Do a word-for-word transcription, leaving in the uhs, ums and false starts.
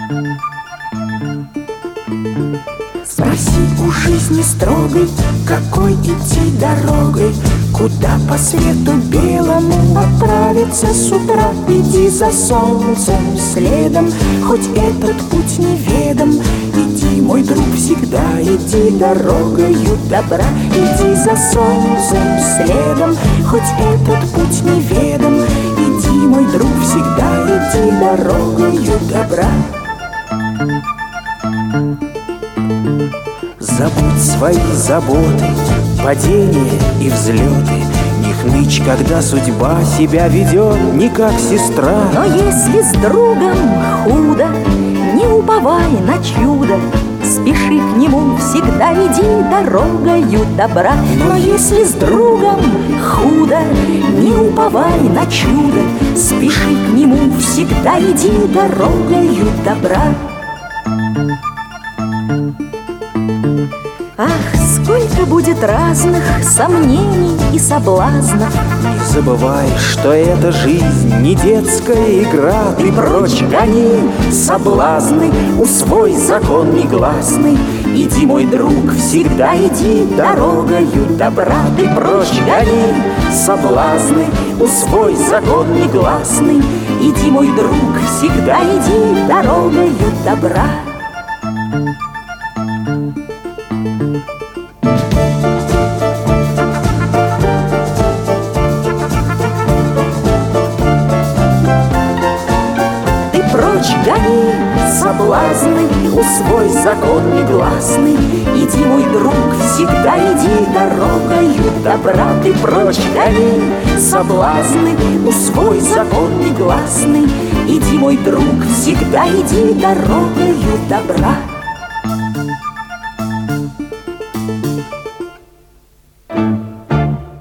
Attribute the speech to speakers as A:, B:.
A: Спроси у жизни строгой, какой идти дорогой, куда по свету белому отправиться с утра. Иди за солнцем следом, хоть этот путь неведом. Иди, мой друг, всегда иди дорогою добра. Иди за солнцем следом, хоть этот путь неведом. Иди, мой друг, всегда иди дорогою добра.
B: Забудь свои заботы, падения и взлеты. Не хнычь, когда судьба себя ведет не как сестра.
C: Но если с другом худо, не уповай на чудо. Спеши к нему, всегда иди дорогою добра. Но если с другом худо, не уповай на чудо. Спеши к нему, всегда иди дорогою добра. Ах, сколько будет разных сомнений и соблазнов.
B: Не забывай, что эта жизнь не детская игра. Ты прочь гони соблазны, усвой закон негласный. Иди, мой друг, всегда иди дорогою добра. Ты прочь гони соблазны, усвой закон негласный. Иди, мой друг, всегда иди дорогою добра.
C: Прочь гони соблазны, усвой закон негласный. Иди, мой друг, всегда иди дорогою добра. Ты прочь гони соблазны, усвой закон негласный. Иди, мой друг, всегда иди дорогою добра.